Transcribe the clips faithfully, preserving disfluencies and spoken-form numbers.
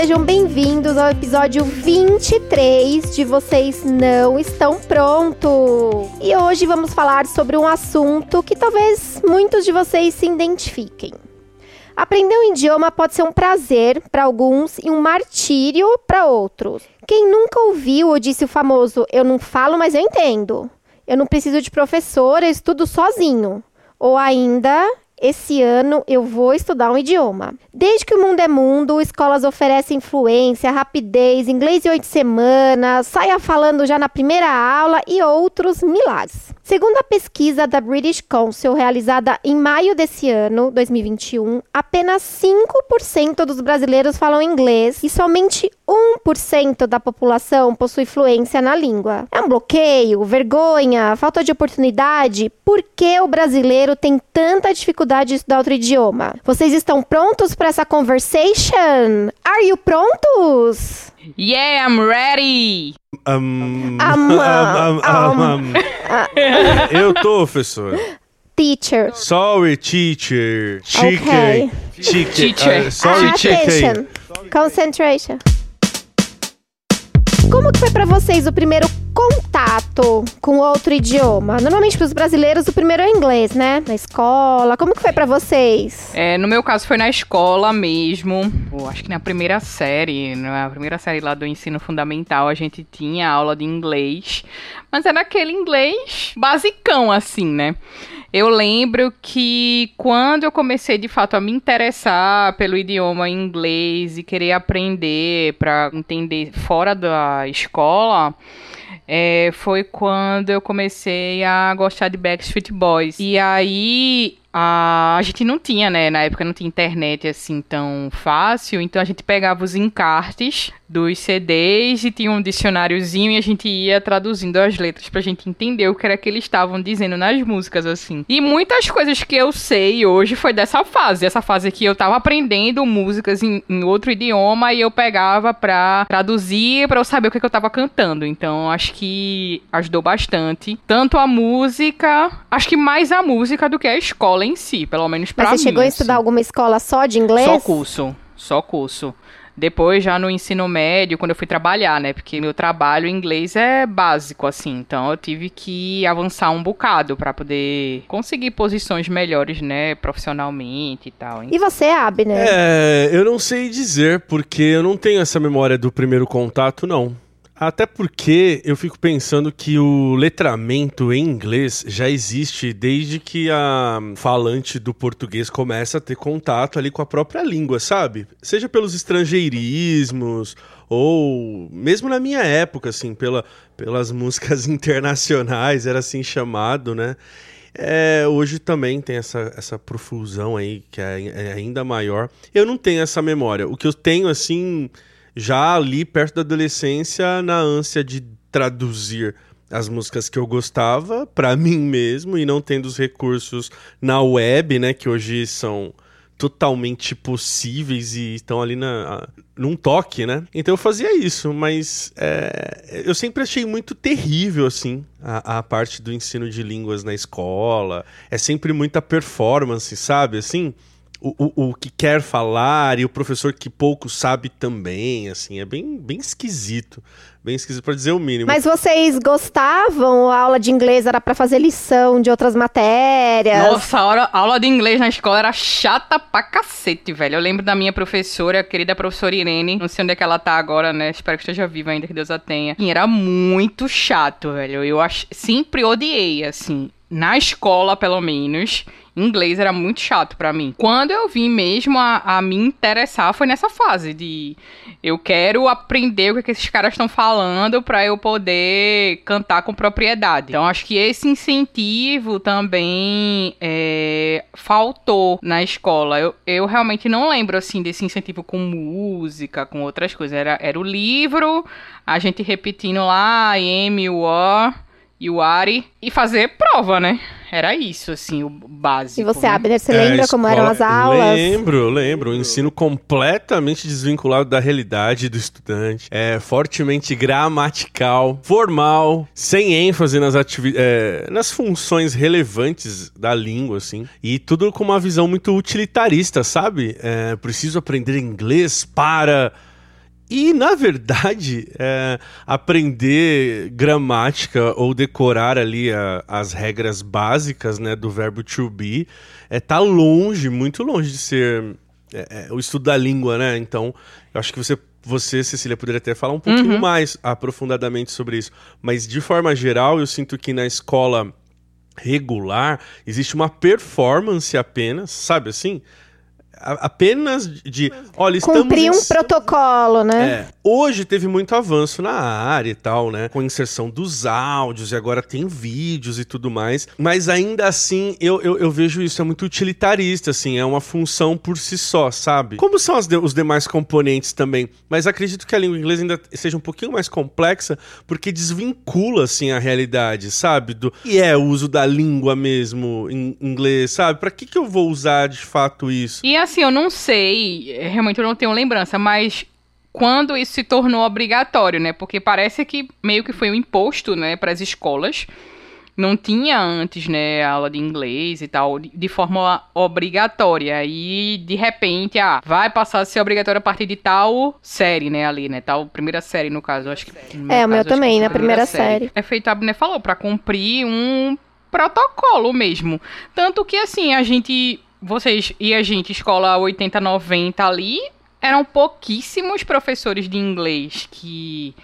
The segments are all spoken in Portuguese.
sejam bem-vindos ao episódio vinte e três de Vocês Não Estão Prontos. E hoje vamos falar sobre um assunto que talvez muitos de vocês se identifiquem. Aprender um idioma pode ser um prazer para alguns e um martírio para outros. Quem nunca ouviu ou disse o famoso "eu não falo, mas eu entendo", "eu não preciso de professor, eu estudo sozinho", ou ainda "esse ano eu vou estudar um idioma"? Desde que o mundo é mundo, escolas oferecem fluência, rapidez, inglês em oito semanas, saia falando já na primeira aula e outros milagres. Segundo a pesquisa da British Council, realizada em maio desse ano, dois mil e vinte e um, apenas cinco por cento dos brasileiros falam inglês e somente um por cento da população possui fluência na língua. É um bloqueio, vergonha, falta de oportunidade? Por que o brasileiro tem tanta dificuldade de estudar outro idioma? Vocês estão prontos para essa conversation? Are you prontos? Yeah, I'm ready! Um, Um, um, um, um, eu tô, professor. Teacher. Sorry, teacher. Okay. Chicken. Chicken. Teacher. Uh, sorry, Attention. chicken. Concentration. Como que foi pra vocês o primeiro contato com outro idioma? Normalmente pros brasileiros o primeiro é o inglês, né? Na escola. Como que foi pra vocês? É, no meu caso foi na escola mesmo. Pô, acho que na primeira série, na primeira série lá do ensino fundamental, a gente tinha aula de inglês. Mas era aquele inglês basicão, assim, né? Eu lembro que quando eu comecei, de fato, a me interessar pelo idioma inglês e querer aprender para entender fora da escola, é, foi quando eu comecei a gostar de Backstreet Boys. E aí a, a gente não tinha, né? Na época não tinha internet assim tão fácil, então a gente pegava os encartes dos C Ds e tinha um dicionáriozinho e a gente ia traduzindo as letras pra gente entender o que era que eles estavam dizendo nas músicas, assim. E muitas coisas que eu sei hoje foi dessa fase. Essa fase que eu tava aprendendo músicas em, em outro idioma e eu pegava pra traduzir, pra eu saber o que, que eu tava cantando. Então, acho que ajudou bastante. Tanto a música, acho que mais a música do que a escola em si, pelo menos pra mim. Mas você chegou a estudar assim. alguma escola só de inglês? Só curso, só curso. Depois, já no ensino médio, quando eu fui trabalhar, né? Porque meu trabalho em inglês é básico, assim. Então, eu tive que avançar um bocado pra poder conseguir posições melhores, né? Profissionalmente e tal. Hein? E você, Abner? É, eu não sei dizer, porque eu não tenho essa memória do primeiro contato, não. Até porque eu fico pensando que o letramento em inglês já existe desde que a falante do português começa a ter contato ali com a própria língua, sabe? Seja pelos estrangeirismos ou mesmo na minha época, assim, pela, pelas músicas internacionais, era assim chamado, né? É, hoje também tem essa, essa profusão aí que é, é ainda maior. Eu não tenho essa memória. O que eu tenho, assim, já ali perto da adolescência, na ânsia de traduzir as músicas que eu gostava para mim mesmo e não tendo os recursos na web, né, que hoje são totalmente possíveis e estão ali na, num toque, né? Então eu fazia isso, mas é, eu sempre achei muito terrível, assim, a, a parte do ensino de línguas na escola. É sempre muita performance, sabe, assim? O, o, o que quer falar e o professor que pouco sabe também, assim, é bem, bem esquisito. Bem esquisito, pra dizer o mínimo. Mas vocês gostavam? A aula de inglês era pra fazer lição de outras matérias? Nossa, a, hora, a aula de inglês na escola era chata pra cacete, velho. Eu lembro da minha professora, a querida professora Irene. Não sei onde é que ela tá agora, né? Espero que esteja viva ainda, que Deus a tenha. E era muito chato, velho. Eu ach... sempre odiei, assim. Na escola, pelo menos, inglês era muito chato pra mim. Quando eu vim mesmo a, a me interessar, foi nessa fase de... Eu quero aprender o que, que esses caras estão falando pra eu poder cantar com propriedade. Então, acho que esse incentivo também é, faltou na escola. Eu, eu realmente não lembro, assim, desse incentivo com música, com outras coisas. Era, era o livro, a gente repetindo lá, I am, you are... e o Ari, e fazer prova, né? Era isso, assim, o básico. E você, né? Abner, você É, lembra escola... como eram as aulas? Lembro, lembro. Um ensino completamente desvinculado da realidade do estudante. É, fortemente gramatical, formal, sem ênfase nas, ativi... é, nas funções relevantes da língua, assim. E tudo com uma visão muito utilitarista, sabe? É, preciso aprender inglês para... E, na verdade, é, aprender gramática ou decorar ali a, as regras básicas, né, do verbo to be é, tá longe, muito longe de ser é, é, o estudo da língua, né? Então, eu acho que você, você, Cecília, poderia até falar um pouquinho uhum. mais aprofundadamente sobre isso. Mas, de forma geral, eu sinto que na escola regular existe uma performance apenas, sabe assim? Apenas de... Olha, estamos cumprir um em... protocolo, né? É, hoje teve muito avanço na área e tal, né? Com a inserção dos áudios e agora tem vídeos e tudo mais. Mas ainda assim, eu, eu, eu vejo isso, é muito utilitarista, assim. É uma função por si só, sabe? Como são as de, os demais componentes também. Mas acredito que a língua inglesa ainda seja um pouquinho mais complexa porque desvincula, assim, a realidade, sabe? Do, e é o uso da língua mesmo em inglês, sabe? Pra que que eu vou usar de fato isso? E assim, eu não sei, realmente eu não tenho lembrança, mas quando isso se tornou obrigatório, né? Porque parece que meio que foi um imposto, né, para as escolas. Não tinha antes, né, aula de inglês e tal, de forma obrigatória. E, de repente, ah, vai passar a ser obrigatório a partir de tal série, né, ali, né? Tal primeira série, no caso. Acho que, no é, caso, o meu também, na primeira, primeira série. série. É feito, a Abner falou, para cumprir um protocolo mesmo. Tanto que, assim, a gente... Vocês e a gente, escola oitenta, noventa ali, eram pouquíssimos professores de inglês que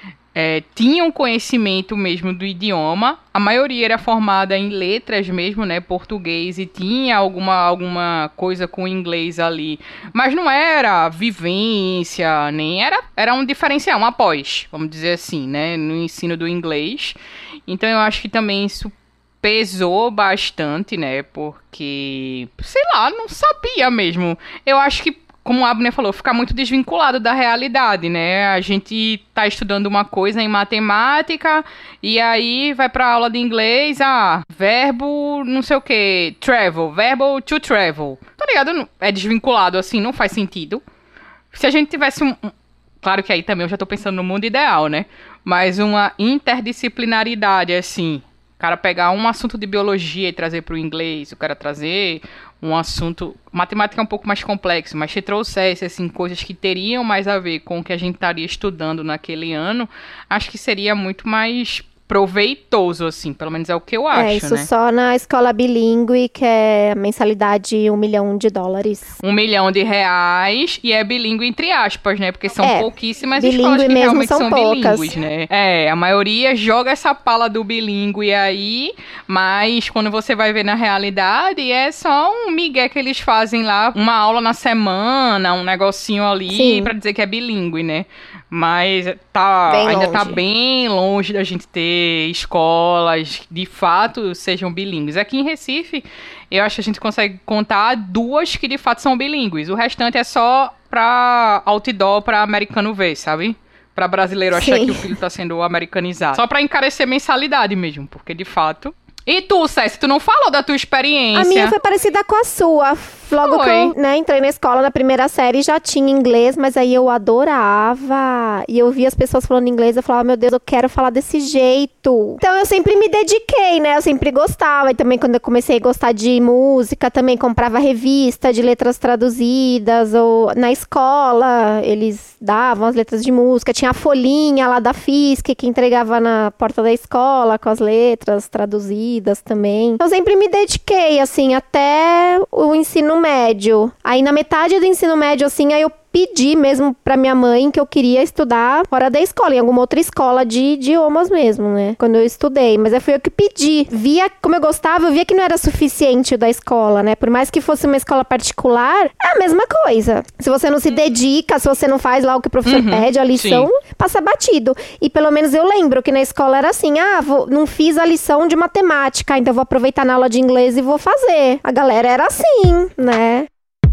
é, tinham conhecimento mesmo do idioma. A maioria era formada em letras mesmo, né, português, e tinha alguma, alguma coisa com inglês ali. Mas não era vivência, nem era... Era um diferencial, um após, vamos dizer assim, né, no ensino do inglês. Então eu acho que também isso pesou bastante, né, porque, sei lá, não sabia mesmo. Eu acho que, como a Abner falou, fica muito desvinculado da realidade, né, a gente tá estudando uma coisa em matemática, e aí vai pra aula de inglês, ah, verbo não sei o que, travel, verbo to travel, tá ligado? É desvinculado, assim, não faz sentido. Se a gente tivesse um... Claro que aí também eu já tô pensando no mundo ideal, né, mas uma interdisciplinaridade, assim... O cara pegar um assunto de biologia e trazer para o inglês, o cara trazer um assunto... Matemática é um pouco mais complexo, mas se trouxesse, assim, coisas que teriam mais a ver com o que a gente estaria estudando naquele ano, acho que seria muito mais proveitoso, assim, pelo menos é o que eu acho, né? É, isso, né? Só na escola bilíngue, que é mensalidade um milhão de dólares. Um milhão de reais, e é bilíngue entre aspas, né? Porque são é, pouquíssimas escolas que mesmo realmente são, são poucas. bilíngues, né? É, a maioria joga essa pala do bilíngue aí, mas quando você vai ver na realidade, é só um migué que eles fazem lá, uma aula na semana, um negocinho ali, Sim. pra dizer que é bilíngue, né? Mas tá, ainda tá bem longe da gente ter escolas de fato sejam bilíngues. Aqui em Recife, eu acho que a gente consegue contar duas que de fato são bilíngues. O restante é só pra outdoor, pra americano ver, sabe? Pra brasileiro achar Sim. que o filho tá sendo americanizado. Só pra encarecer mensalidade mesmo, porque de fato... E tu, Cési, tu não falou da tua experiência? A minha foi parecida com a sua. Logo foi. que eu né, entrei na escola, na primeira série, já tinha inglês, mas aí eu adorava. E eu via as pessoas falando inglês, eu falava, meu Deus, eu quero falar desse jeito. Então eu sempre me dediquei, né? Eu sempre gostava. E também quando eu comecei a gostar de música, também comprava revista de letras traduzidas. Ou na escola, eles davam as letras de música. Tinha a folhinha lá da F I S C, que entregava na porta da escola com as letras traduzidas também. Eu sempre me dediquei, assim, até o ensino médio. Aí na metade do ensino médio, assim, aí eu pedi mesmo pra minha mãe que eu queria estudar fora da escola, em alguma outra escola de idiomas mesmo, né? Quando eu estudei. Mas aí foi eu que pedi. Via como eu gostava, eu via que não era suficiente o da escola, né? Por mais que fosse uma escola particular, é a mesma coisa. Se você não se dedica, se você não faz lá o que o professor uhum, pede, a lição, sim. passa batido. E pelo menos eu lembro que na escola era assim, ah, vou, não fiz a lição de matemática, então vou aproveitar na aula de inglês e vou fazer. A galera era assim, né?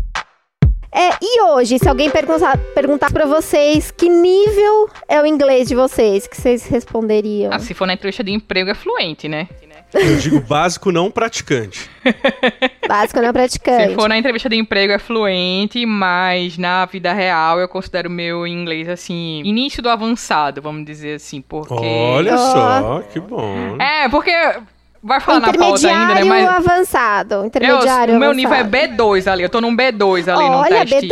É, e hoje, se alguém perguntar, perguntar pra vocês que nível é o inglês de vocês, que vocês responderiam? Ah, se for na entrevista de emprego é fluente, né? Eu digo básico não praticante. Básico não praticante. Se for na entrevista de emprego é fluente, mas na vida real eu considero o meu inglês, assim, início do avançado, vamos dizer assim, porque... Olha oh. só, que bom. É, porque... vai falar na pauta ainda, né? Mas avançado. Intermediário eu, o meu avançado. nível é B dois ali. Eu tô num B dois ali no teste. Olha, B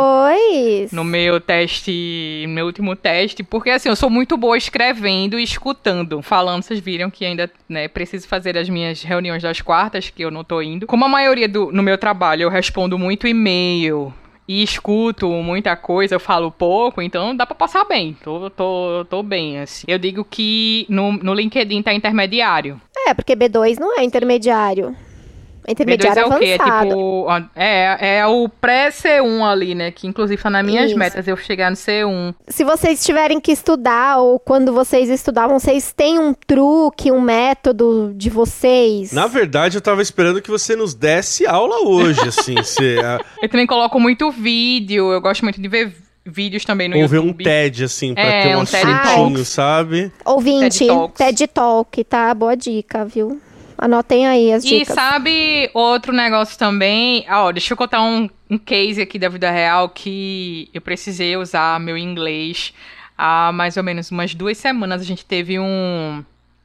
dois. No meu teste, no meu último teste. Porque assim, eu sou muito boa escrevendo e escutando. Falando, vocês viram que ainda, né, preciso fazer as minhas reuniões das quartas, que eu não tô indo. Como a maioria do, no meu trabalho, eu respondo muito e-mail e escuto muita coisa, eu falo pouco, então dá pra passar bem. Tô, tô, tô bem, assim. Eu digo que no, no LinkedIn tá intermediário. É, porque B dois não é intermediário. É intermediário B dois é avançado. o quê? É tipo, é, é o pré-C um ali, né? Que inclusive tá nas minhas Isso. metas, eu chegar no C um. Se vocês tiverem que estudar, ou quando vocês estudavam, vocês têm um truque, um método de vocês? Na verdade, eu tava esperando que você nos desse aula hoje, assim. Você, a... Eu também coloco muito vídeo, eu gosto muito de ver vídeos também no Ou YouTube. ver um TED, assim, pra É, ter um um TED assuntinho, Talks. sabe? Ouvinte, TED Talks. TED Talk, tá? Boa dica, viu? Anotem aí as E dicas. sabe outro negócio também? Ó, deixa eu contar um, um case aqui da vida real que eu precisei usar meu inglês há mais ou menos umas duas semanas. A gente teve um,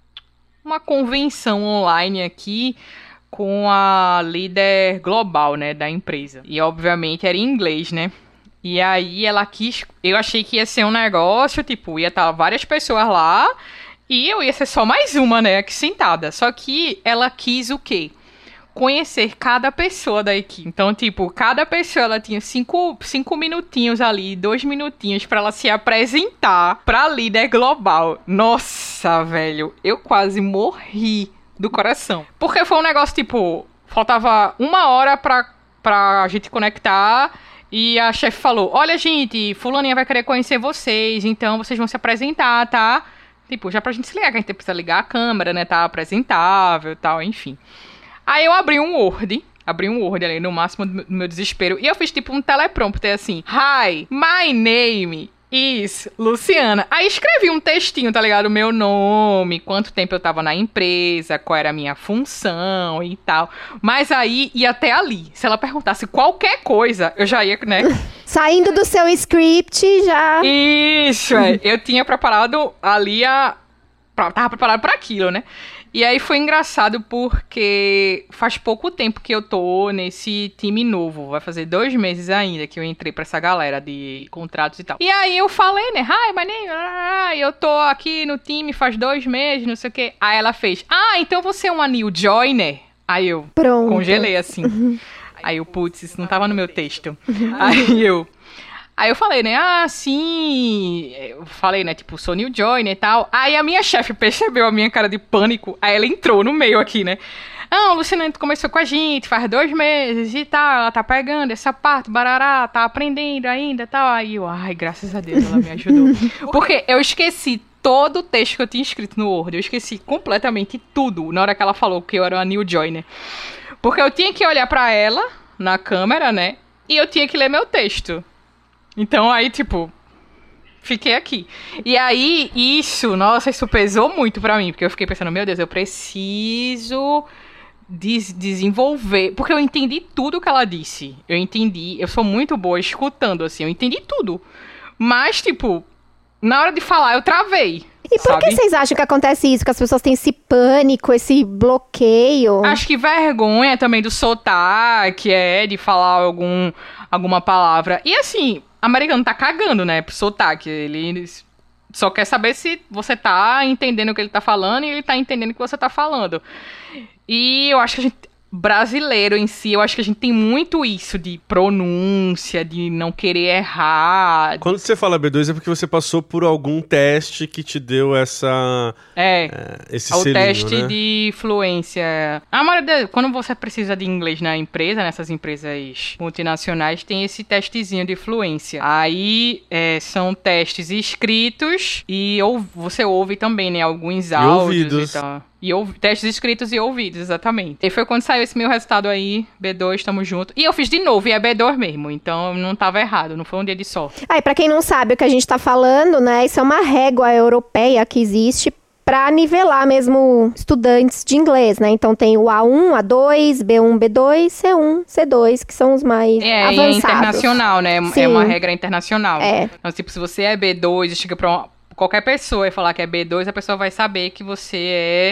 uma convenção online aqui com a líder global, né, da empresa. E obviamente era em inglês, né? E aí ela quis... Eu achei que ia ser um negócio, tipo, ia estar várias pessoas lá... E eu ia ser só mais uma, né, aqui sentada. Só que ela quis o quê? Conhecer cada pessoa da equipe. Então, tipo, cada pessoa, ela tinha cinco, cinco minutinhos ali, dois minutinhos pra ela se apresentar pra líder global. Nossa, velho, eu quase morri do coração. Porque foi um negócio, tipo, faltava uma hora pra, pra gente conectar... E a chefe falou, olha, gente, fulaninha vai querer conhecer vocês, então vocês vão se apresentar, tá? Tipo, já pra gente se ligar, que a gente precisa ligar a câmera, né? Tá apresentável e tal, enfim. Aí eu abri um Word, abri um Word ali no máximo do meu desespero. E eu fiz tipo um teleprompter assim. Hi, my name is Luciana. Aí escrevi um textinho, tá ligado? O meu nome, quanto tempo eu tava na empresa, qual era a minha função e tal. Mas aí ia até ali. Se ela perguntasse qualquer coisa, eu já ia, né? Saindo do seu script, já... Isso, é. Eu tinha preparado ali a... Tava preparado pra aquilo, né? E aí foi engraçado porque faz pouco tempo que eu tô nesse time novo. Vai fazer dois meses ainda que eu entrei pra essa galera de contratos e tal. E aí eu falei, né? Hi, my name... Eu tô aqui no time faz dois meses, não sei o quê. Aí ela fez, ah, então você é uma new joiner? Aí eu Pronto. Congelei assim. Aí eu, putz, isso não tava no meu texto. Aí eu... Aí eu falei, né, ah, sim, eu falei, né, tipo, sou new joiner e tal. Aí a minha chefe percebeu a minha cara de pânico, aí ela entrou no meio aqui, né. Ah, o Luciano começou com a gente faz dois meses e tal, ela tá pegando essa parte, barará, tá aprendendo ainda e tal. Aí eu, ai, graças a Deus, ela me ajudou. Porque eu esqueci todo o texto que eu tinha escrito no Word, eu esqueci completamente tudo na hora que ela falou que eu era uma new joiner. Porque eu tinha que olhar pra ela, na câmera, né, e eu tinha que ler meu texto. Então, aí, tipo, fiquei aqui. E aí, isso, nossa, isso pesou muito pra mim, porque eu fiquei pensando, meu Deus, eu preciso des- desenvolver, porque eu entendi tudo que ela disse. Eu entendi, eu sou muito boa escutando, assim, eu entendi tudo. Mas, tipo, na hora de falar, eu travei. E por sabe? que vocês acham que acontece isso? Que as pessoas têm esse pânico, esse bloqueio? Acho que vergonha também do sotaque, é, de falar algum, alguma palavra. E assim, americano tá cagando, né, pro sotaque. Ele só quer saber se você tá entendendo o que ele tá falando e ele tá entendendo o que você tá falando. E eu acho que a gente, brasileiro em si, eu acho que a gente tem muito isso de pronúncia, de não querer errar. Quando você fala B dois é porque você passou por algum teste que te deu essa... É, é esse é o selinho, teste né? de fluência. A maioria, de, quando você precisa de inglês na empresa, nessas empresas multinacionais, tem esse testezinho de fluência. Aí é, são testes escritos e ou, você ouve também, né, alguns áudios ouvidos. e tal. E ouv... testes escritos e ouvidos, exatamente. E foi quando saiu esse meu resultado aí, B dois, tamo junto. E eu fiz de novo, e é B dois mesmo, então não tava errado, não foi um dia de sorte. Ah, e pra quem não sabe o que a gente tá falando, né, isso é uma régua europeia que existe pra nivelar mesmo estudantes de inglês, né? Então tem o A um, A dois, B um, B dois, C um, C dois, que são os mais é, avançados. É internacional, né? Sim. É uma regra internacional. É. Então, tipo, se você é B dois e chega pra uma, qualquer pessoa e falar que é B dois, a pessoa vai saber que você é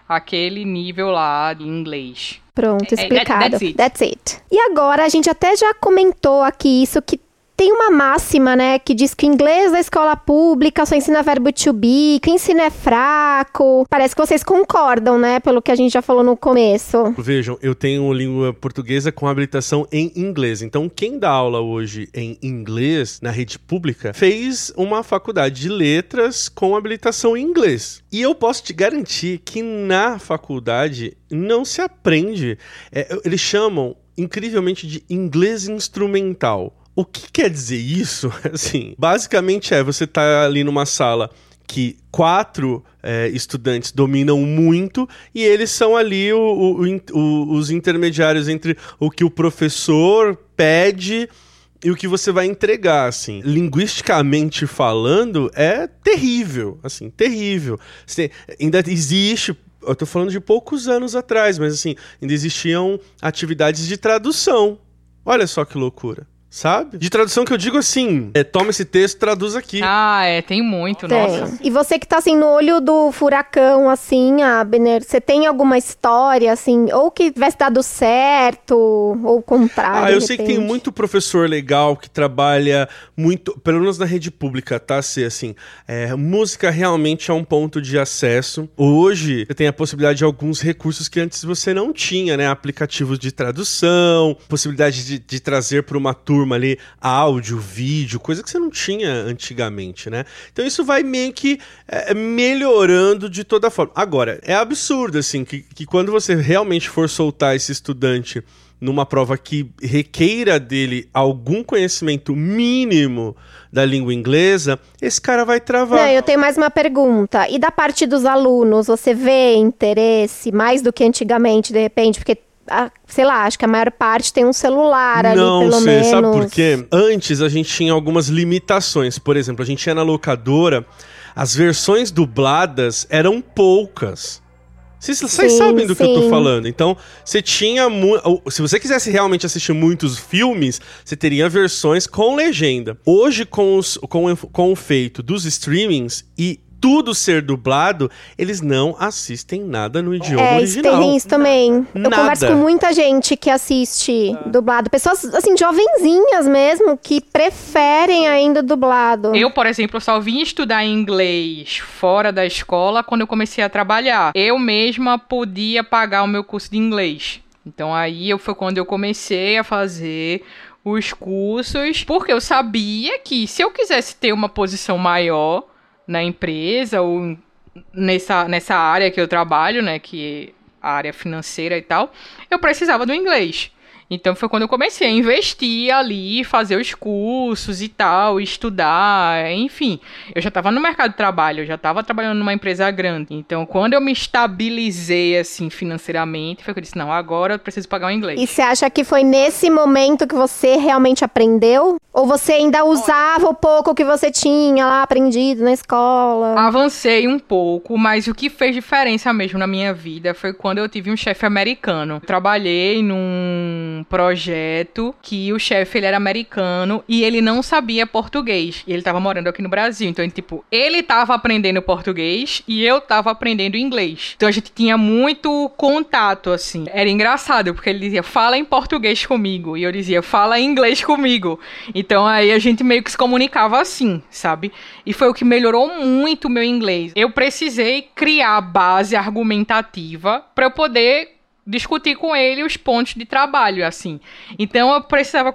aquele nível lá de inglês. Pronto, explicado. É, that, that's it. That's it. E agora, a gente até já comentou aqui isso, que tem uma máxima, né, que diz que o inglês da escola pública só ensina verbo to be, que o ensino é fraco. Parece que vocês concordam, né, pelo que a gente já falou no começo. Vejam, eu tenho língua portuguesa com habilitação em inglês. Então, quem dá aula hoje em inglês na rede pública fez uma faculdade de letras com habilitação em inglês. E eu posso te garantir que na faculdade não se aprende. É, eles chamam, incrivelmente, de inglês instrumental. O que quer dizer isso? Assim, basicamente é, você tá ali numa sala que quatro é, estudantes dominam muito e eles são ali o, o, o, os intermediários entre o que o professor pede e o que você vai entregar, assim. Linguisticamente falando, é terrível, assim, terrível. Você, ainda existe... Eu tô falando de poucos anos atrás, mas assim, ainda existiam atividades de tradução. Olha só que loucura. Sabe? De tradução que eu digo assim, é, toma esse texto, traduz aqui. Ah, é, tem muito, tem. Nossa. E você que tá assim no olho do furacão, assim, Abner, você tem alguma história, assim, ou que tivesse dado certo, ou o contrário? Ah, eu sei que tem muito professor legal que trabalha muito, pelo menos na rede pública, tá? Ser assim, é, música realmente é um ponto de acesso. Hoje, você tem a possibilidade de alguns recursos que antes você não tinha, né? Aplicativos de tradução, possibilidade de, de trazer para uma turma ali áudio, vídeo, coisa que você não tinha antigamente, né? Então isso vai meio que é, melhorando de toda forma. Agora, é absurdo, assim, que, que quando você realmente for soltar esse estudante numa prova que requeira dele algum conhecimento mínimo da língua inglesa, esse cara vai travar. Não, eu tenho mais uma pergunta. E da parte dos alunos, você vê interesse mais do que antigamente, de repente? Porque A, sei lá, acho que a maior parte tem um celular ali, não pelo sei, menos. Sabe por quê? Antes a gente tinha algumas limitações. Por exemplo, a gente ia na locadora, as versões dubladas eram poucas. Vocês sabem do sim. que eu tô falando. Então, você tinha... Mu- se você quisesse realmente assistir muitos filmes, você teria versões com legenda. Hoje, com, os, com, com o feito dos streamings e tudo ser dublado, eles não assistem nada no idioma é, original. É, tem isso também. Nada. Eu converso com muita gente que assiste ah. dublado. Pessoas, assim, jovenzinhas mesmo, que preferem ainda dublado. Eu, por exemplo, só vim estudar inglês fora da escola quando eu comecei a trabalhar. Eu mesma podia pagar o meu curso de inglês. Então, aí eu, foi quando eu comecei a fazer os cursos, porque eu sabia que se eu quisesse ter uma posição maior na empresa ou nessa, nessa área que eu trabalho, né, que é a área financeira e tal, eu precisava do inglês. Então foi quando eu comecei a investir ali, fazer os cursos e tal, estudar, enfim. Eu já estava no mercado de trabalho, eu já estava trabalhando numa empresa grande. Então quando eu me estabilizei assim financeiramente, foi que eu disse, não, agora eu preciso pagar o inglês. E você acha que foi nesse momento que você realmente aprendeu? Ou você ainda usava o pouco que você tinha lá aprendido na escola? Avancei um pouco, mas o que fez diferença mesmo na minha vida foi quando eu tive um chefe americano. Trabalhei num projeto que o chefe ele era americano e ele não sabia português. E ele tava morando aqui no Brasil. Então, tipo, ele tava aprendendo português e eu tava aprendendo inglês. Então, a gente tinha muito contato, assim. Era engraçado, porque ele dizia, fala em português comigo. E eu dizia, fala em inglês comigo. Então, aí a gente meio que se comunicava assim, sabe? E foi o que melhorou muito o meu inglês. Eu precisei criar base argumentativa para eu poder discutir com ele os pontos de trabalho, assim. Então, eu precisava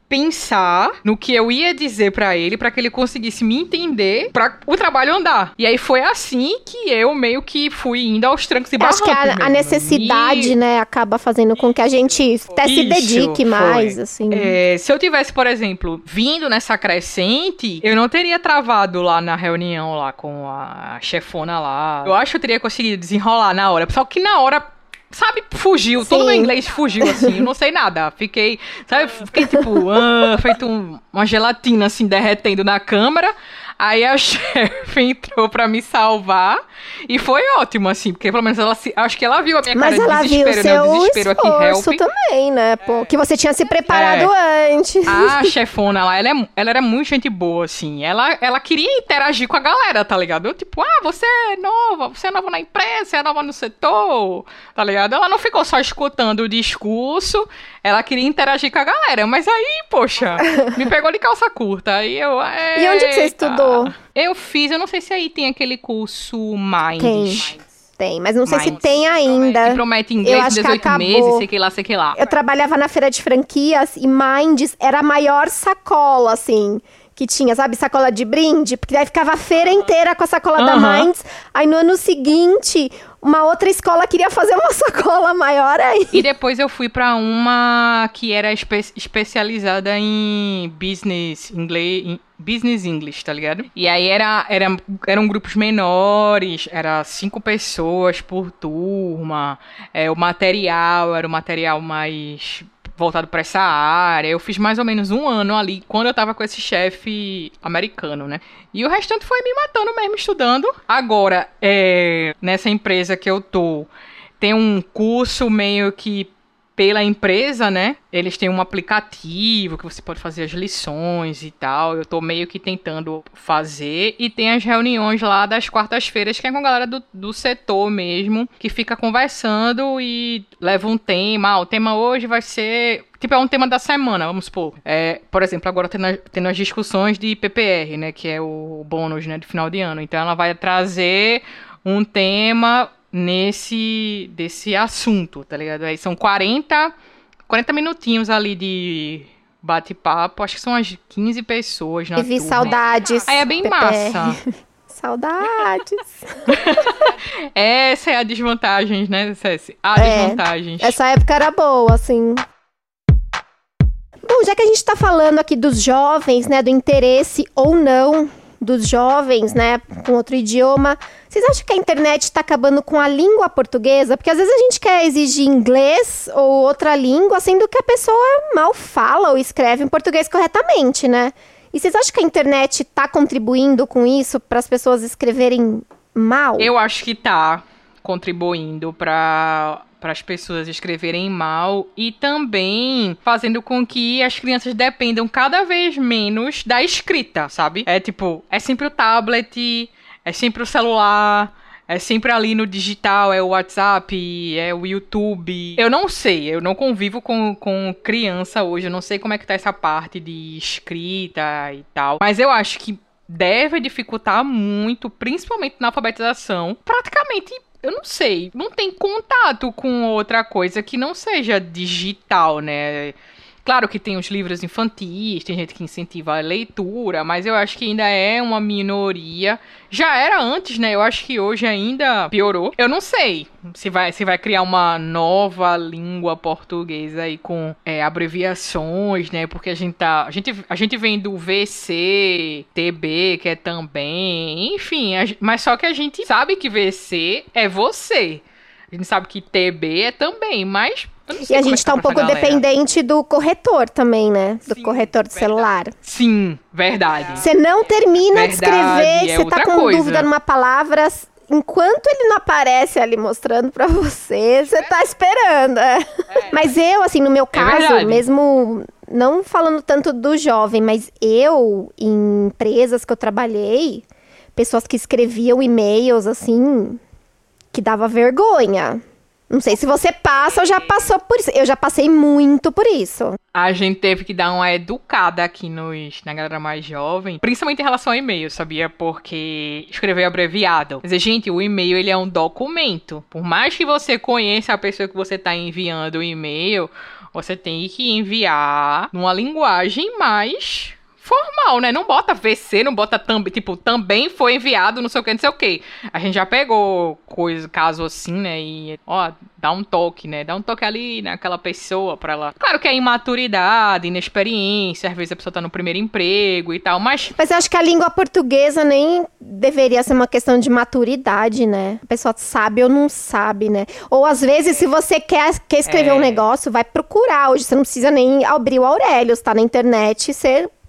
pensar no que eu ia dizer pra ele, pra que ele conseguisse me entender, pra o trabalho andar. E aí foi assim que eu meio que fui indo aos trancos e barrancos. Acho que a, a necessidade, e... né, acaba fazendo com que a gente até Isso, se dedique mais, foi. assim. É, se eu tivesse, por exemplo, vindo nessa crescente, eu não teria travado lá na reunião lá com a chefona lá. Eu acho que eu teria conseguido desenrolar na hora. Só que na hora, sabe, fugiu. Sim. Todo o meu inglês fugiu, assim. Eu não sei nada. Fiquei, sabe, fiquei tipo, ah, feito um, uma gelatina, assim, derretendo na câmara. Aí a chefe entrou pra me salvar e foi ótimo, assim, porque pelo menos ela se, acho que ela viu a minha Mas cara de desespero, né? O desespero aqui, help. Também, né? Pô, que você tinha se preparado é. antes. A chefona lá, ela, é, ela era muito gente boa, assim. Ela, ela queria interagir com a galera, tá ligado? Eu, tipo, ah, você é nova, você é nova na empresa, você é nova no setor, tá ligado? Ela não ficou só escutando o discurso, ela queria interagir com a galera. Mas aí, poxa, me pegou de calça curta. Aí eu... É, e onde que você estudou? Eu fiz, eu não sei se aí tem aquele curso Minds. Tem. Tem, mas não sei Minds. se tem ainda. Que promete inglês em dezoito meses, sei que lá, sei que lá. Eu trabalhava na feira de franquias e Minds era a maior sacola, assim, que tinha, sabe? Sacola de brinde, porque daí ficava a feira inteira com a sacola uhum. da Minds. Aí no ano seguinte, uma outra escola queria fazer uma sacola maior aí. E depois eu fui pra uma que era espe- especializada em business, inglês... Em Business English, tá ligado? E aí era, era, eram grupos menores, era cinco pessoas por turma, é, o material era o material mais voltado pra essa área. Eu fiz mais ou menos um ano ali, quando eu tava com esse chefe americano, né? E o restante foi me matando mesmo, estudando. Agora, é, nessa empresa que eu tô, tem um curso meio que pela empresa, né? Eles têm um aplicativo que você pode fazer as lições e tal. Eu tô meio que tentando fazer. E tem as reuniões lá das quartas-feiras, que é com a galera do, do setor mesmo, que fica conversando e leva um tema. Ah, o tema hoje vai ser... Tipo, é um tema da semana, vamos supor. É, por exemplo, agora tendo, tendo as discussões de P P R, né? Que é o bônus, né, de final de ano. Então, ela vai trazer um tema... nesse desse assunto, tá ligado? Aí são quarenta, quarenta minutinhos ali de bate-papo, acho que são umas quinze pessoas na Teve turma. saudades. Aí é bem P P R. massa. Saudades. Essa é a desvantagem, né, Ceci? A é, desvantagem. Essa época era boa, assim. Bom, já que a gente tá falando aqui dos jovens, né, do interesse ou não dos jovens, né, com outro idioma, vocês acham que a internet está acabando com a língua portuguesa? Porque às vezes a gente quer exigir inglês ou outra língua, sendo que a pessoa mal fala ou escreve em português corretamente, né? E vocês acham que a internet está contribuindo com isso para as pessoas escreverem mal? Eu acho que tá contribuindo para para as pessoas escreverem mal e também fazendo com que as crianças dependam cada vez menos da escrita, sabe? É tipo, é sempre o tablet, é sempre o celular, é sempre ali no digital, é o WhatsApp, é o YouTube. Eu não sei, eu não convivo com, com criança hoje, eu não sei como é que tá essa parte de escrita e tal, mas eu acho que deve dificultar muito, principalmente na alfabetização, praticamente. Eu não sei, não tem contato com outra coisa que não seja digital, né? Claro que tem os livros infantis, tem gente que incentiva a leitura, mas eu acho que ainda é uma minoria. Já era antes, né? Eu acho que hoje ainda piorou. Eu não sei se vai, se vai criar uma nova língua portuguesa aí com é, abreviações, né? Porque a gente tá... A gente, a gente vem do V C, T B, que é também... Enfim, a, mas só que a gente sabe que V C é você. A gente sabe que T B é também, mas... E a gente tá um pouco dependente do corretor também, né? Do Sim, corretor de verdade. celular. Sim, verdade. Você não termina verdade, de escrever, é você tá com coisa. dúvida numa palavra, enquanto ele não aparece ali mostrando pra você, você tá esperando. É. É. Mas eu, assim, no meu caso, é mesmo não falando tanto do jovem, mas eu, em empresas que eu trabalhei, pessoas que escreviam e-mails, assim, que dava vergonha. Não sei se você passa ou já passou por isso. Eu já passei muito por isso. A gente teve que dar uma educada aqui nos, na galera mais jovem, principalmente em relação ao e-mail, sabia? Porque escrever abreviado. Quer dizer, gente, o e-mail ele é um documento. Por mais que você conheça a pessoa que você está enviando o e-mail, você tem que enviar numa linguagem mais... formal, né? Não bota V C, não bota também, tipo, também foi enviado, não sei o que, não sei o que. A gente já pegou coisa, caso assim, né? E, ó, dá um toque, né? Dá um toque ali naquela pessoa pra ela. Claro que é imaturidade, inexperiência, às vezes a pessoa tá no primeiro emprego e tal, mas... Mas eu acho que a língua portuguesa nem deveria ser uma questão de maturidade, né? A pessoa sabe ou não sabe, né? Ou às vezes, se você quer, quer escrever é. um negócio, vai procurar. Hoje você não precisa nem abrir o Aurelius, tá na internet, você...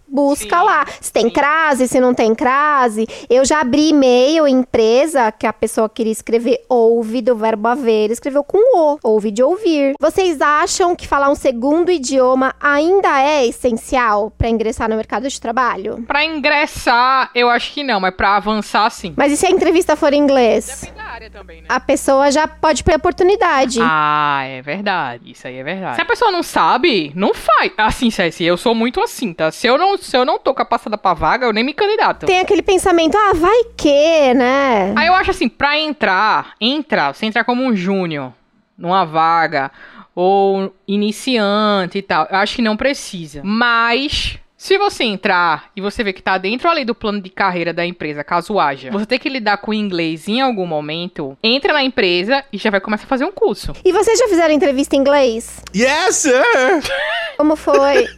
busca Sim, lá. Se tem sim. crase, se não tem crase. Eu já abri e-mail em empresa que a pessoa queria escrever ouve do verbo haver, escreveu com o, ouve de ouvir. Vocês acham que falar um segundo idioma ainda é essencial para ingressar no mercado de trabalho? Pra ingressar, eu acho que não, mas pra avançar, sim. Mas e se a entrevista for em inglês? Depende da área também, né? A pessoa já pode perder a oportunidade. Ah, é verdade. Isso aí é verdade. Se a pessoa não sabe, não faz. Assim, Ceci, eu sou muito assim, tá? Se eu não, se eu não tô capacitada pra vaga, eu nem me candidato. Tem aquele pensamento, ah, vai que, né? Aí eu acho assim, pra entrar, entrar, você entrar como um júnior numa vaga, ou iniciante e tal, eu acho que não precisa. Mas, se você entrar e você ver que tá dentro ali do plano de carreira da empresa, caso haja, você tem que lidar com o inglês em algum momento, entra na empresa e já vai começar a fazer um curso. E vocês já fizeram entrevista em inglês? Yes, sir! Como foi?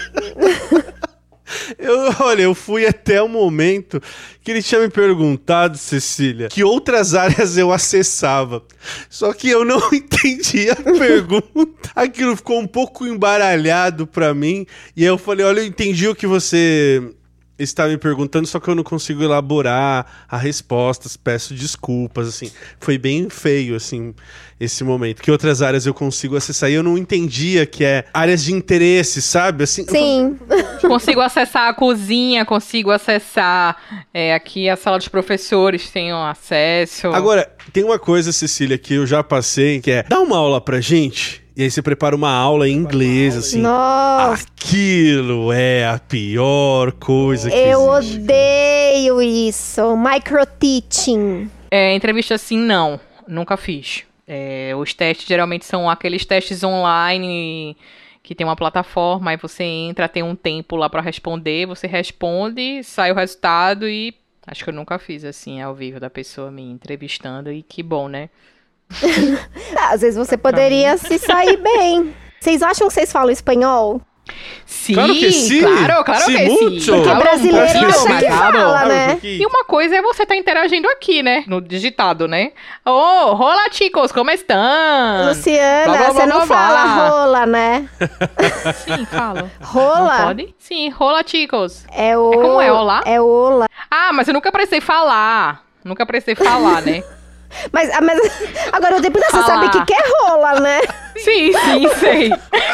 Eu, olha, eu fui até o momento que ele tinha me perguntado, Cecília, que outras áreas eu acessava. Só que eu não entendi a pergunta. Aquilo ficou um pouco embaralhado pra mim. E aí eu falei, olha, eu entendi o que você está me perguntando, só que eu não consigo elaborar a resposta, peço desculpas, assim. Foi bem feio, assim, esse momento. Que outras áreas eu consigo acessar e eu não entendia que é áreas de interesse, sabe? Assim, Sim. Consigo acessar a cozinha, consigo acessar é, aqui a sala dos professores, tenho acesso. Agora, tem uma coisa, Cecília, que eu já passei, que é, dá uma aula pra gente, e aí você prepara uma aula em inglês, assim. Nossa, Aquilo é a pior coisa que eu existe. odeio isso. Micro-teaching. É, entrevista assim, não. Nunca fiz. É, os testes geralmente são aqueles testes online que tem uma plataforma, aí você entra, tem um tempo lá pra responder, você responde, sai o resultado e... Acho que eu nunca fiz assim, ao vivo, da pessoa me entrevistando e que bom, né? Às vezes você poderia se sair bem. Vocês acham que vocês falam espanhol? Sim, Claro que sim. claro, claro Sim, que muito. sim. Porque Fala um brasileiro pouquinho, acha mas que fala. fala, né? E uma coisa é você tá interagindo aqui, né? No digitado, né? Oh, hola chicos, como estão? Luciana, Blá, blá, blá, você não blá, blá. fala rola, né? Sim, falo. Rola Não pode? Sim, rola chicos. é o... É como é, olá? É ola. Ah, mas eu nunca precisei falar. Nunca precisei falar, né? Mas, ah, mas agora, depois você Falar. sabe o que que é rola, né? Sim, sim, sei.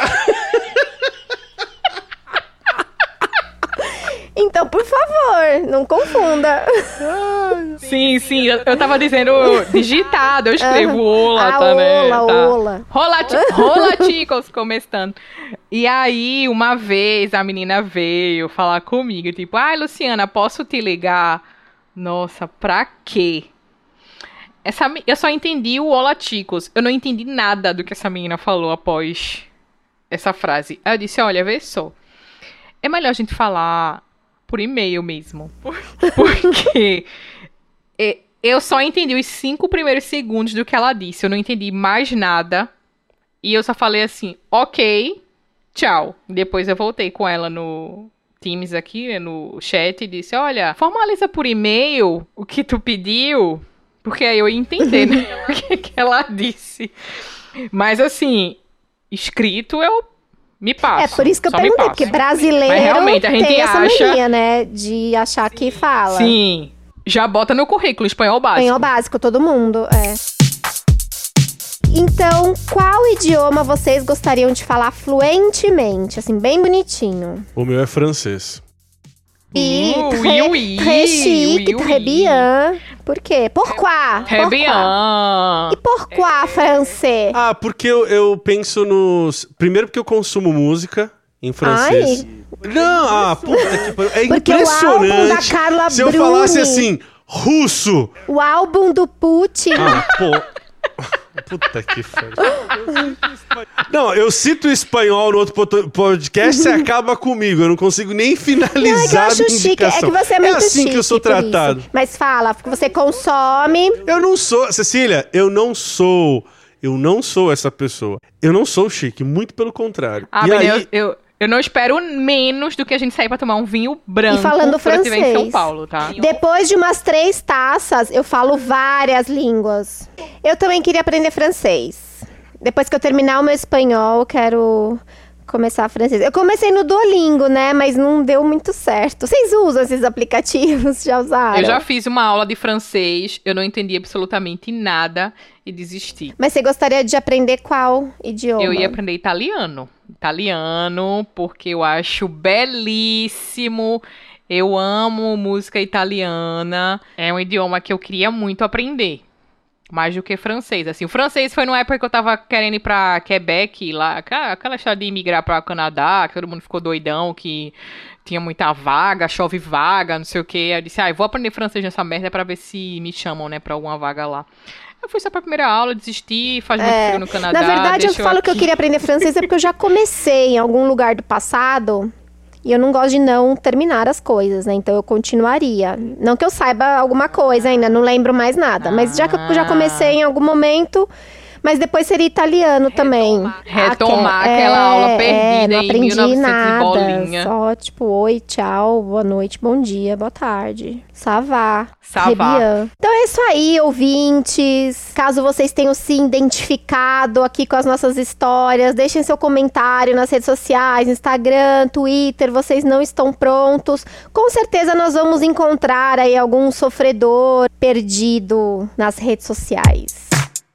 Então, por favor, não confunda. Sim, sim, eu, eu tava dizendo digitado, eu escrevo ola, Ah, tá, né? ola, Tá. ola. Rola, ti- rola, chicos, como estão? E aí, uma vez, a menina veio falar comigo, tipo, ai, Luciana, posso te ligar? Nossa, pra quê? Essa, me- eu só entendi o Olá Chicos. Eu não entendi nada do que essa menina falou após essa frase. Aí eu disse, olha, vê só. É melhor a gente falar por e-mail mesmo. Por- Porque é, eu só entendi os cinco primeiros segundos do que ela disse. Eu não entendi mais nada. E eu só falei assim, ok, tchau. Depois eu voltei com ela no Teams aqui, no chat, e disse, olha, formaliza por e-mail o que tu pediu, porque aí eu ia entender, né, o que, que ela disse. Mas assim, escrito eu me passo. É por isso que eu só me perguntei, passo. porque brasileiro Mas realmente, a gente tem essa acha- mania, né? De achar que fala. Sim, já bota no currículo, espanhol básico. Espanhol básico, todo mundo, é. Então, qual idioma vocês gostariam de falar fluentemente, assim, bem bonitinho? O meu é francês. E Uh, très, oui, oui, très chique, oui, oui. très bien. Por quê? Pourquoi? Très Pourquoi? bien. E pourquoi francês? Ah, porque eu, eu penso nos... Primeiro porque eu consumo música em francês. Não, ah, puta que pariu. É Porque o álbum impressionante. da Carla Se eu Bruni- falasse assim, russo. O álbum do Putin. Ah, pô. Puta que pariu. Não, eu cito espanhol no outro poto- podcast e acaba comigo. Eu não consigo nem Não, é que eu finalizar a acho minha chique. É indicação. que você é muito assim chique que eu sou por isso. tratado. Mas fala, porque você consome. Eu não sou... Cecília, eu não sou... Eu não sou essa pessoa. Eu não sou chique, muito pelo contrário. Ah, e Beni, aí... eu, eu, eu não espero menos do que a gente sair pra tomar um vinho branco E falando quando eu estiver em São francês. Paulo, tá? Depois de umas três taças, eu falo várias línguas. Eu também queria aprender francês. Depois que eu terminar o meu espanhol, eu quero começar francês. Eu comecei no Duolingo, né? Mas não deu muito certo. Vocês usam esses aplicativos? Já usaram? Eu já fiz uma aula de francês, eu não entendi absolutamente nada e desisti. Mas você gostaria de aprender qual idioma? Eu ia aprender italiano. Italiano, porque eu acho belíssimo. Eu amo música italiana. É um idioma que eu queria muito aprender. Mais do que francês. Assim, o francês foi numa época que eu tava querendo ir pra Quebec, lá, aquela história de imigrar pra Canadá, que todo mundo ficou doidão, que tinha muita vaga, chove vaga, não sei o que. Eu disse, ah, eu vou aprender francês nessa merda pra ver se me chamam, né, pra alguma vaga lá. Eu fui só pra primeira aula, desisti, faz muito É, frio no Canadá. na verdade, eu deixa falo aqui. que eu queria aprender francês é porque eu já comecei em algum lugar do passado e eu não gosto de não terminar as coisas, né? Então eu continuaria. Não que eu saiba alguma coisa ainda, não lembro mais nada. Mas já que eu já comecei em algum momento... Mas depois seria italiano também. Retomar Aque- aquela é, aula é, perdida não em aprendi mil e novecentos nada. e bolinha. Só tipo, oi, tchau, boa noite, bom dia, boa tarde. Savá. Ça va. Rebian. Então é isso aí, ouvintes. Caso vocês tenham se identificado aqui com as nossas histórias, deixem seu comentário nas redes sociais, Instagram, Twitter, vocês não estão prontos. Com certeza nós vamos encontrar aí algum sofredor perdido nas redes sociais.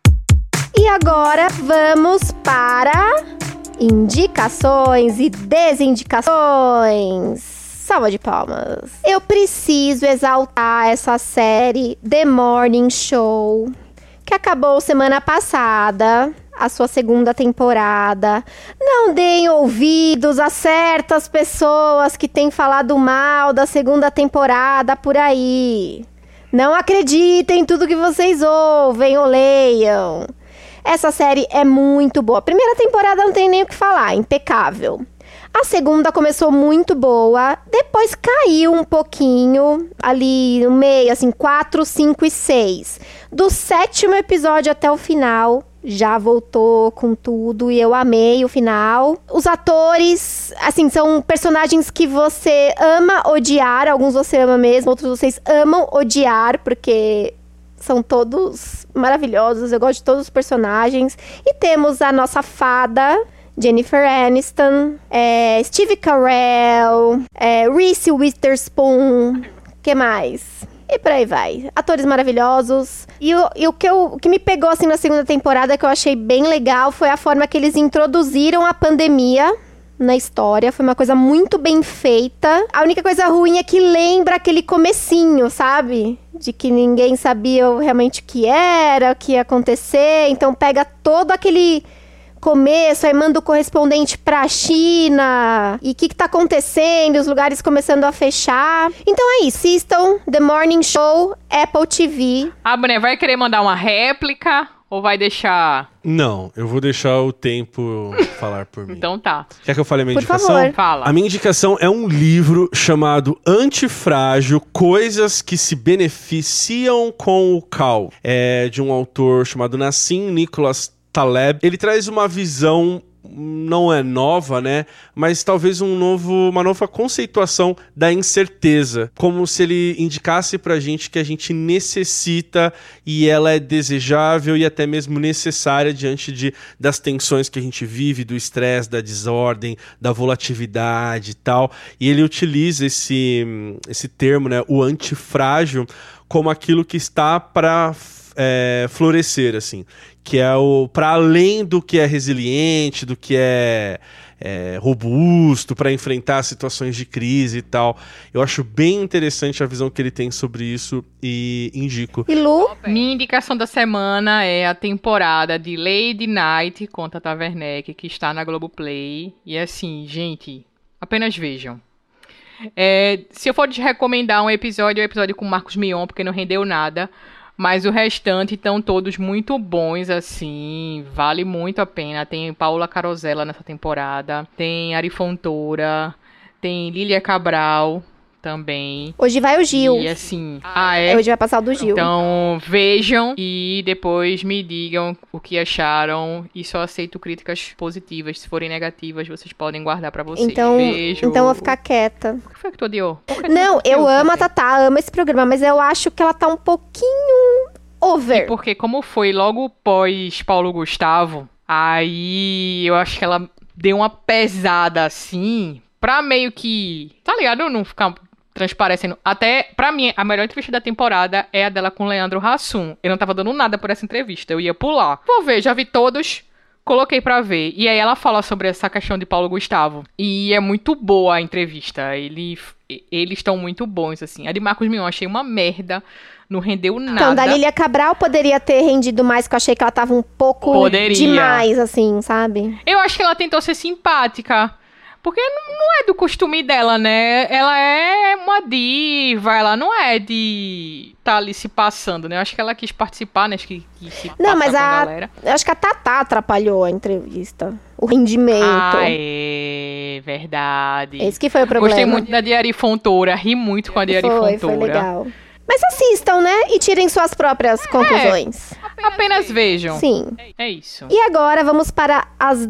E agora vamos para indicações e desindicações. Salva de palmas. Eu preciso exaltar essa série The Morning Show, que acabou semana passada, a sua segunda temporada. Não deem ouvidos a certas pessoas que têm falado mal da segunda temporada por aí. Não acreditem em tudo que vocês ouvem ou leiam. Essa série é muito boa. A primeira temporada não tem nem o que falar, impecável. A segunda começou muito boa, depois caiu um pouquinho, ali no meio, assim, quatro, cinco e seis. Do sétimo episódio até o final, já voltou com tudo e eu amei o final. Os atores, assim, são personagens que você ama odiar, alguns você ama mesmo, outros vocês amam odiar, porque... são todos maravilhosos, eu gosto de todos os personagens. E temos a nossa fada, Jennifer Aniston, é, Steve Carell, é, Reese Witherspoon, que mais? E por aí vai. Atores maravilhosos. E, o, e o, que eu, o que me pegou assim na segunda temporada, que eu achei bem legal, foi a forma que eles introduziram a pandemia na história. Foi uma coisa muito bem feita. A única coisa ruim é que lembra aquele comecinho, sabe? De que ninguém sabia realmente o que era, o que ia acontecer. Então pega todo aquele começo, aí manda o correspondente pra China. E o que que tá acontecendo? Os lugares começando a fechar. Então é isso. Assistam The Morning Show, Apple T V. A Boné vai querer mandar uma réplica ou vai deixar... Não, eu vou deixar o tempo falar por mim. Então tá. Quer que eu fale a minha Por indicação? favor. Fala. A minha indicação é um livro chamado Antifrágil, Coisas que se Beneficiam com o Caos. É de um autor chamado Nassim Nicholas Taleb. Ele traz uma visão, não é nova, né? Mas talvez um novo, uma nova conceituação da incerteza. Como se ele indicasse pra gente que a gente necessita e ela é desejável e até mesmo necessária diante de, das tensões que a gente vive, do estresse, da desordem, da volatilidade e tal. E ele utiliza esse, esse termo, né? O antifrágil, como aquilo que está para é, florescer, assim. Que é o para além do que é resiliente, do que é, é robusto para enfrentar situações de crise e tal. Eu acho bem interessante a visão que ele tem sobre isso e indico. E Lu? Minha indicação da semana é a temporada de Lady Night com Tata Werneck, que está na Globoplay. E assim, gente, apenas vejam. É, se eu for te recomendar um episódio, é o episódio com Marcos Mion, porque não rendeu nada. Mas o restante estão todos muito bons, assim, vale muito a pena. Tem Paula Carosella nessa temporada, tem Ari Fontoura, tem Lília Cabral também. Hoje vai o Gil. E assim, ah, é? Hoje vai passar o do Gil. Então, vejam e depois me digam o que acharam. E só aceito críticas positivas. Se forem negativas, vocês podem guardar pra vocês. Então, Beijo. então eu vou ficar quieta. O que foi que tu odiou? Por que tu Não, curtiu, eu amo a Pepe? Tatá, amo esse programa, mas eu acho que ela tá um pouquinho over. Porque como foi logo pós Paulo Gustavo, aí eu acho que ela deu uma pesada assim, pra meio que, tá ligado? Não ficar transparecendo. Até, pra mim, a melhor entrevista da temporada é a dela com o Leandro Hassum. Eu não tava dando nada por essa entrevista, eu ia pular. Vou ver, já vi todos, coloquei pra ver. E aí ela fala sobre essa questão de Paulo Gustavo. E é muito boa a entrevista. Ele, eles estão muito bons, assim. A de Marcos Mion, achei uma merda. Não rendeu nada. Então, da Lília Cabral poderia ter rendido mais, que eu achei que ela tava um pouco Poderia. demais, assim, sabe? Eu acho que ela tentou ser simpática. Porque não, não é do costume dela, né? Ela é uma diva, ela não é de tá ali se passando, né? Eu acho que ela quis participar, né? Acho que quis se Não, mas com a, a, galera. Eu acho que a Tatá atrapalhou a entrevista. O rendimento. Ah, é verdade. Esse que foi o problema. Gostei muito da Diari Fontoura, ri muito com a Diari foi, Fontoura. Foi legal. Mas assistam, né? E tirem suas próprias conclusões. Apenas vejam. Sim. É isso. E agora vamos para as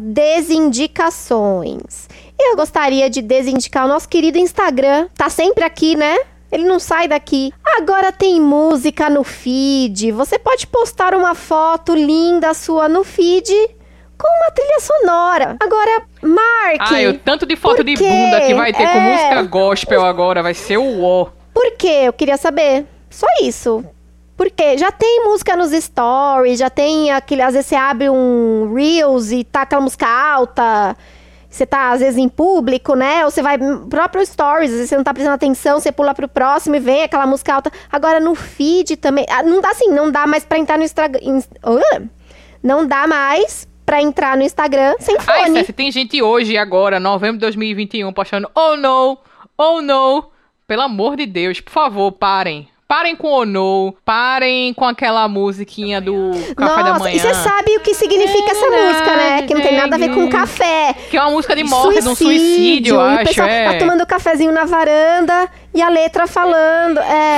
desindicações. Eu gostaria de desindicar o nosso querido Instagram. Tá sempre aqui, né? Ele não sai daqui. Agora tem música no feed. Você pode postar uma foto linda sua no feed com uma trilha sonora. Agora, marque. Ah, o tanto de foto de bunda que vai ter é... com música gospel agora. Vai ser o ó. Por quê? Eu queria saber. Só isso. Porque já tem música nos stories, já tem aquele... Às vezes você abre um Reels e tá aquela música alta. Você tá, às vezes, em público, né? Ou você vai... Próprio stories, às vezes você não tá prestando atenção, você pula pro próximo e vem aquela música alta. Agora, no feed também... Não dá assim, não dá mais pra entrar no Instagram... Uh, não dá mais pra entrar no Instagram sem fone. Ah, César, tem gente hoje, agora, novembro de dois mil e vinte e um, postando... Oh, no! Oh, no! Pelo amor de Deus, por favor, parem. Parem com o No, parem com aquela musiquinha do Café Nossa, da Manhã. E você sabe o que significa essa música, né? Que não tem nada a ver com café. Que é uma música de morte, de um suicídio, suicídio, eu acho. O pessoal é. tá tomando um cafezinho na varanda e a letra falando. É.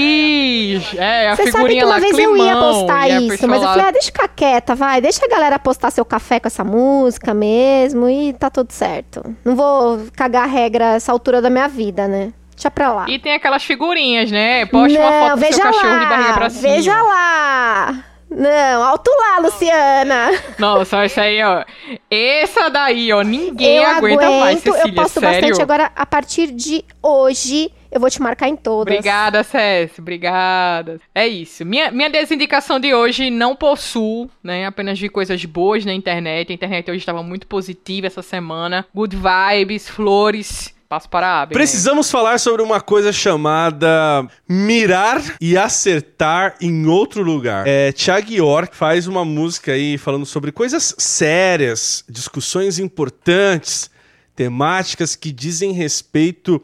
Feliz! É, a Você figurinha lá, sabe que uma climão, vez eu ia postar isso, mas eu lá... falei, ah, deixa ficar quieta, vai. Deixa a galera postar seu café com essa música mesmo e tá tudo certo. Não vou cagar a regra essa altura da minha vida, né? Deixa pra lá. E tem aquelas figurinhas, né? Poste uma foto do seu cachorro lá, de barriga pra cima. Veja lá! Não, alto lá, Luciana! Nossa, essa aí, ó. Essa daí, ó, ninguém eu aguenta aguento, mais, Cecília, eu posto sério? bastante agora, a partir de hoje, eu vou te marcar em todas. Obrigada, Cécia, obrigada. É isso. Minha, minha desindicação de hoje não possuo, né? Apenas vi coisas boas na internet. A internet hoje estava muito positiva essa semana. Good vibes, flores... Passo para a Abby, Precisamos né? falar sobre uma coisa chamada mirar e acertar em outro lugar. É, Thiago York faz uma música aí falando sobre coisas sérias, discussões importantes, temáticas que dizem respeito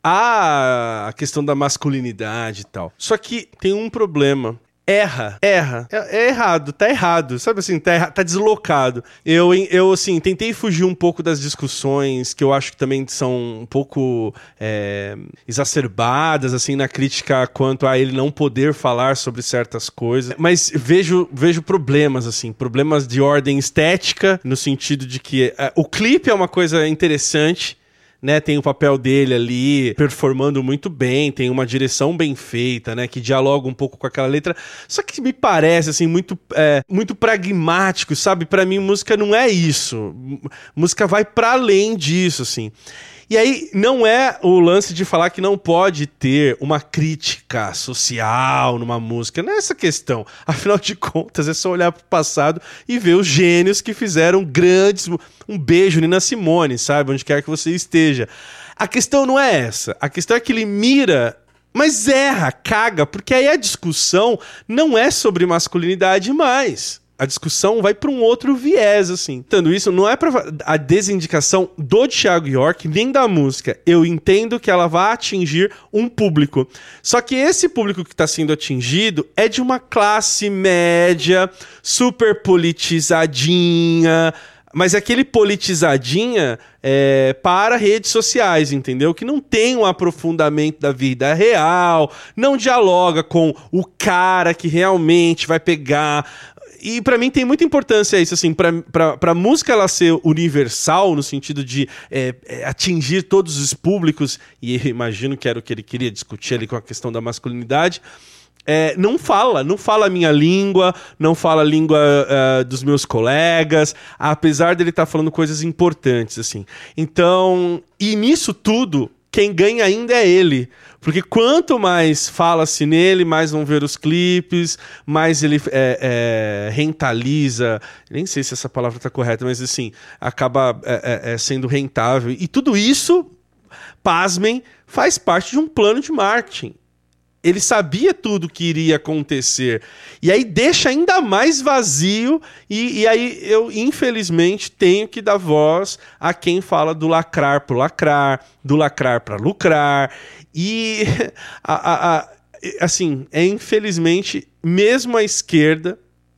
à questão da masculinidade e tal. Só que tem um problema. Erra, erra, é, é errado, tá errado, sabe assim, tá, erra, tá deslocado. Eu, eu, assim, tentei fugir um pouco das discussões, que eu acho que também são um pouco é, exacerbadas, assim, na crítica quanto a ele não poder falar sobre certas coisas, mas vejo, vejo problemas, assim, problemas de ordem estética, no sentido de que é, o clipe é uma coisa interessante, né, tem o papel dele ali performando muito bem, tem uma direção bem feita, né, que dialoga um pouco com aquela letra, só que me parece, assim, muito, é, muito pragmático, sabe? Pra mim, música não é isso, música vai pra além disso, assim. E aí, não é o lance de falar que não pode ter uma crítica social numa música, não é essa questão. Afinal de contas, é só olhar pro passado e ver os gênios que fizeram grandes... Um beijo, Nina Simone, sabe? Onde quer que você esteja. A questão não é essa. A questão é que ele mira, mas erra, caga, porque aí a discussão não é sobre masculinidade mais. A discussão vai para um outro viés, assim. Entendo isso, não é para a desindicação do Thiago York, nem da música. Eu entendo que ela vai atingir um público. Só que esse público que está sendo atingido é de uma classe média, super politizadinha, mas aquele politizadinha é, para redes sociais, entendeu? Que não tem um aprofundamento da vida real, não dialoga com o cara que realmente vai pegar... E pra mim tem muita importância isso, assim, pra, pra, pra música ela ser universal, no sentido de é, é, atingir todos os públicos, e eu imagino que era o que ele queria discutir ali com a questão da masculinidade, É, não fala, não fala a minha língua, não fala a língua uh, dos meus colegas, apesar dele estar tá falando coisas importantes, assim. Então, e nisso tudo, quem ganha ainda é ele. Porque quanto mais fala-se nele, mais vão ver os clipes, mais ele é, é, rentaliza, nem sei se essa palavra está correta, mas assim, acaba é, é, sendo rentável. E tudo isso, pasmem, faz parte de um plano de marketing. Ele sabia tudo que iria acontecer. E aí deixa ainda mais vazio. E, e aí eu, infelizmente, tenho que dar voz a quem fala do lacrar por lacrar, do lacrar para lucrar. E, a, a, a, assim, é infelizmente, mesmo a esquerda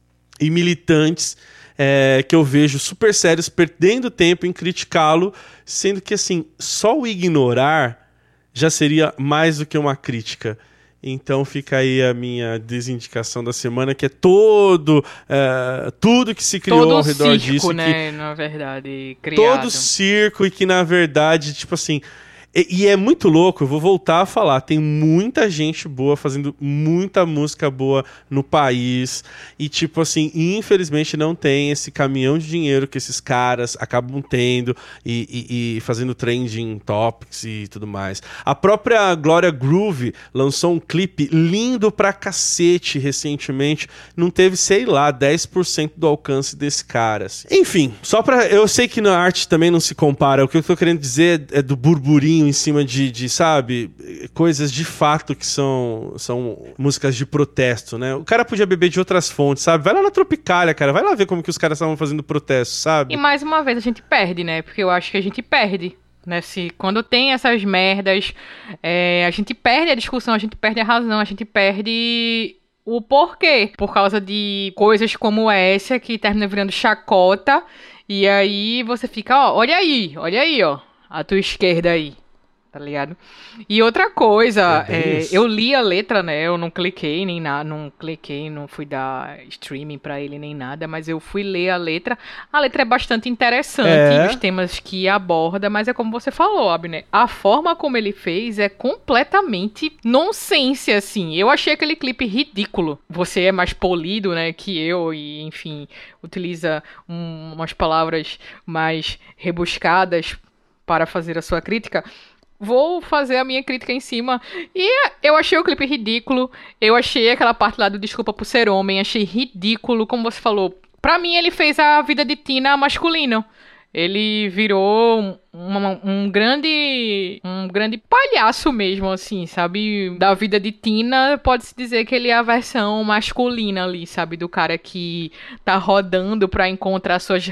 e militantes é, que eu vejo super sérios perdendo tempo em criticá-lo, sendo que, assim, só o ignorar já seria mais do que uma crítica. Então fica aí a minha desindicação da semana, que é todo, uh, tudo que se criou todo ao redor circo, disso. né, que, na verdade, criado. Todo circo e que, na verdade, tipo assim... E, e é muito louco, eu vou voltar a falar, tem muita gente boa fazendo muita música boa no país e, tipo assim, infelizmente não tem esse caminhão de dinheiro que esses caras acabam tendo e, e, e fazendo trending topics e tudo mais. A própria Glória Groove lançou um clipe lindo pra cacete recentemente, não teve, sei lá, dez por cento do alcance desse cara. Assim. Enfim, só pra... Eu sei que na arte também não se compara, o que eu tô querendo dizer é do burburinho em cima de, de, sabe, coisas de fato que são, são músicas de protesto, né? O cara podia beber de outras fontes, sabe? Vai lá na Tropicália, cara, vai lá ver como que os caras estavam fazendo protesto, sabe? E mais uma vez a gente perde, né? Porque eu acho que a gente perde, né? Se, quando tem essas merdas, é, a gente perde a discussão, a gente perde a razão, a gente perde... o porquê. Por causa de coisas como essa que termina virando chacota, e aí você fica, ó, olha aí, olha aí, ó, a tua esquerda aí. Tá ligado? E outra coisa, é é, eu li a letra, né? Eu não cliquei nem nada, não cliquei, não fui dar streaming pra ele nem nada, mas eu fui ler a letra. A letra é bastante interessante, é. Os temas que aborda, mas é como você falou, Abner, a forma como ele fez é completamente nonsense, assim. Eu achei aquele clipe ridículo. Você é mais polido, né, que eu e, enfim, utiliza um, umas palavras mais rebuscadas para fazer a sua crítica. Vou fazer a minha crítica em cima. E eu achei o clipe ridículo. Eu achei aquela parte lá do Desculpa por Ser Homem. Achei ridículo, como você falou. Pra mim, ele fez a vida de Tina masculino. Ele virou um, um grande um grande palhaço mesmo, assim, sabe? Da vida de Tina, pode-se dizer que ele é a versão masculina ali, sabe? Do cara que tá rodando pra encontrar suas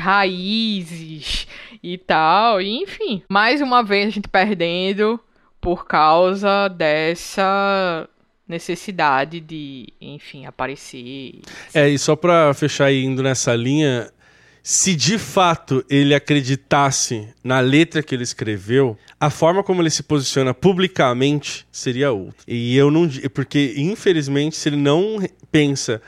raízes e tal. E, enfim, mais uma vez a gente perdendo por causa dessa necessidade de, enfim, aparecer. É, e só pra fechar aí, indo nessa linha... Se de fato ele acreditasse na letra que ele escreveu, a forma como ele se posiciona publicamente seria outra. E eu não... Porque, infelizmente, se ele não pensa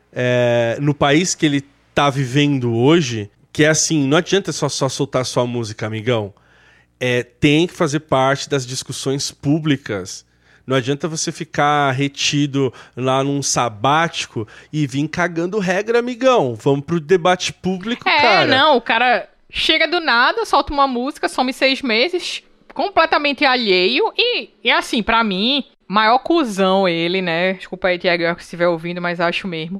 é, no país que ele tá vivendo hoje, que é assim, não adianta só, só soltar sua música, amigão. É, tem que fazer parte das discussões públicas. Não adianta você ficar retido lá num sabático e vir cagando regra, amigão. Vamos pro debate público, é, cara. É, não, o cara chega do nada, solta uma música, some seis meses, completamente alheio. E, e assim, pra mim, maior cuzão ele, né? Desculpa aí, Tiago, se estiver ouvindo, mas acho mesmo.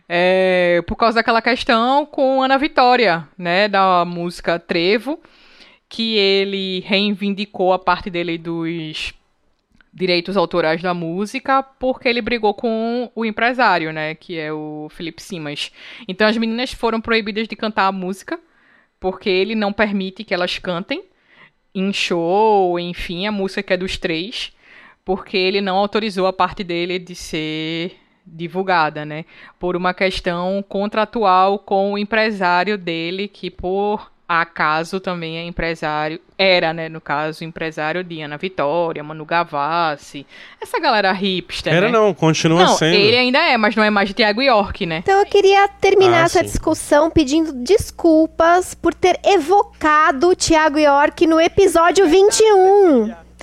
É, por causa daquela questão com Ana Vitória, né? Da música Trevo, que ele reivindicou a parte dele dos... direitos autorais da música, porque ele brigou com o empresário, né, que é o Felipe Simas. Então as meninas foram proibidas de cantar a música, porque ele não permite que elas cantem em show, enfim, a música é dos três, porque ele não autorizou a parte dele de ser divulgada, né, por uma questão contratual com o empresário dele, que por... acaso também é empresário, era, né, no caso, empresário de Ana Vitória, Manu Gavassi, essa galera hipster, Era né? não, continua não, sendo. Ele ainda é, mas não é mais de Thiago York, né? Então eu queria terminar ah, essa sim. discussão pedindo desculpas por ter evocado o Thiago York no episódio vinte e um.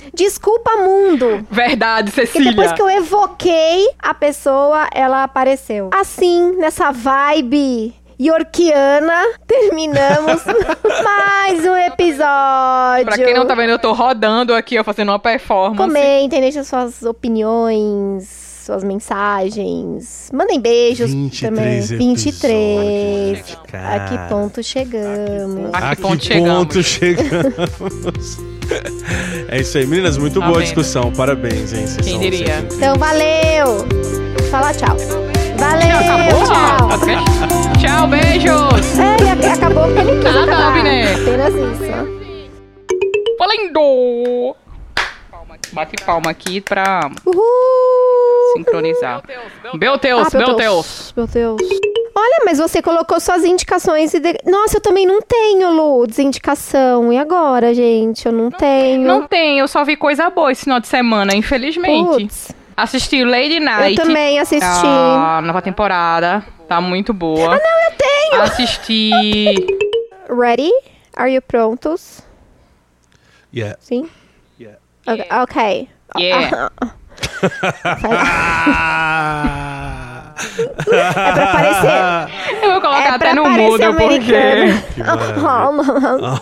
Desculpa, mundo. Verdade, Porque Cecília. depois que eu evoquei a pessoa, ela apareceu. Assim, nessa vibe yorkiana, terminamos mais um episódio. Pra quem não tá vendo, eu tô rodando aqui, ó, fazendo uma performance. Comentem, deixem suas opiniões, suas mensagens. Mandem beijos vinte e também. três vinte e três. episódios, A cara. que ponto chegamos? A que A que ponto ponto chegamos? chegamos? É isso aí, meninas. Muito Tá boa a vendo? discussão. Parabéns, hein? Vocês Quem são diria? sempre incríveis. Então, valeu. Fala tchau. Valeu, Acabou? tchau. Tchau, beijos. É, e ac- acabou porque ele quis Nada, acabar. Abner. Apenas isso. Valendo! Bate palma aqui pra Uhul. sincronizar. Ah, Belteus, Belteus. Meu Deus. Olha, mas você colocou suas indicações. E de... Nossa, eu também não tenho, Lu, desindicação. E agora, gente? Eu não tenho. Não tem, eu só vi coisa boa esse final de semana, infelizmente. Putz. Assisti Lady Night. Eu também assisti. A nova temporada. Tá muito boa. Ah, não, eu tenho! Assisti. Ready? Are you prontos? Yeah. Sim? Yeah. Ok. okay. Yeah. É pra parecer. Eu vou colocar É até pra no parecer mudo, porque. americano. Que maravilha.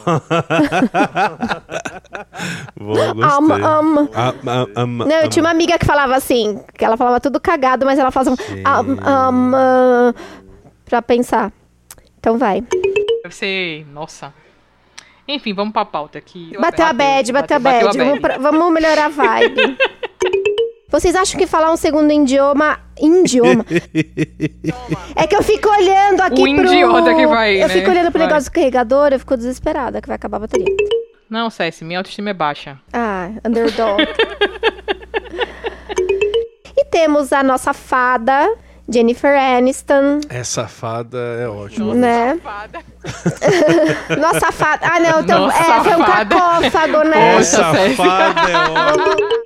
Bom, gostei. Um, um. Ah, ah, ah, Não, eu tinha uma amiga que falava assim, que ela falava tudo cagado, mas ela falava um, um, um, uh, pra pensar. Então vai. Deve ser. Nossa. Enfim, vamos pra pauta aqui. Bateu a bad, bateu a bad. Vamos, pra- vamos melhorar a vibe. Vocês acham que falar um segundo idioma... Idioma? É que eu fico olhando aqui O pro... idiota que vai, Eu né? fico olhando pro Vai. negócio do carregador, eu fico desesperada que vai acabar a bateria. Não, Ceci, minha autoestima é baixa. Ah, underdog. E temos a nossa fada, Jennifer Aniston, Essa fada é ótima. né? Nossa fada... Ah, não, então, Nossa é, foi um fada. cacófago, né? Poxa, Essa César. fada é ótima.